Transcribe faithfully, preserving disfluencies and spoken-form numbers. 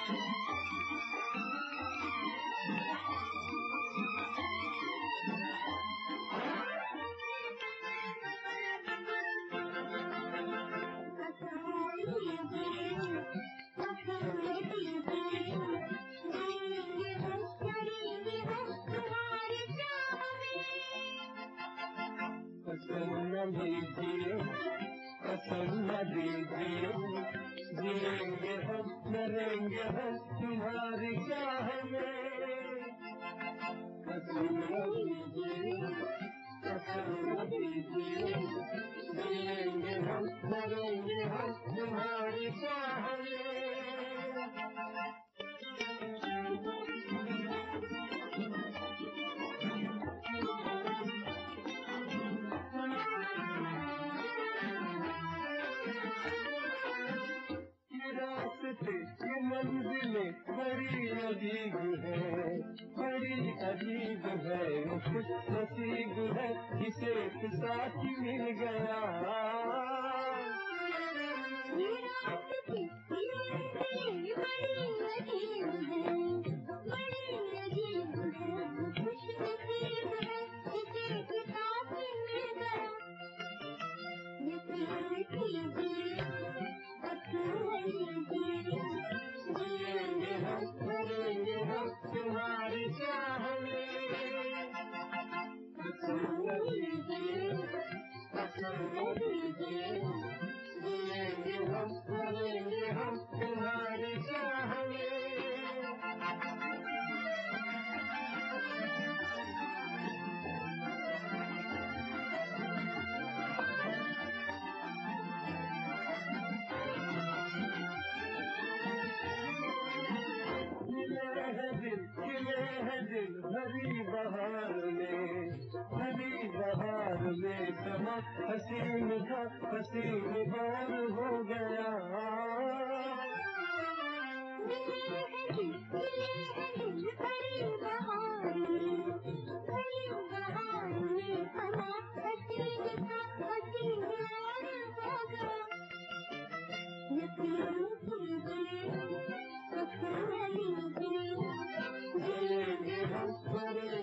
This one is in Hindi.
कसम न दीजिए, कसम न दीजिए, जिएंगे हम मरेंगे हम तुम्हारी चाह में। कसम न दीजिए, कसम न दीजिए, जिएंगे हम मरेंगे हम तुम्हारी चाह में। ये मंजिलें बड़ी अजीब है, बड़ी अजीब है, खुश नसीब है जिसे साथी मिल गया। ये रास्ते ये बड़ी अजीब है, बड़ी अजीब है, खुश नसीब है जिसे साथी मिल गया। ये प्यार कीजिए, जिएंगे हम मरेंगे हम तुम्हारी चाह में। कसम न दीजिए, कसम न दीजिए, जिएंगे हम मरेंगे हम तुम्हारी चाह में। खिले है दिल भरी बहार में, भरी बहार में समा हसीन था हसीन बार हो गया। भरी बहार में, भरी बहार में समा हसीन था हसीन बार हो गया। ये प्यार कीजिए, कसम लीजिए, जिएंगे हम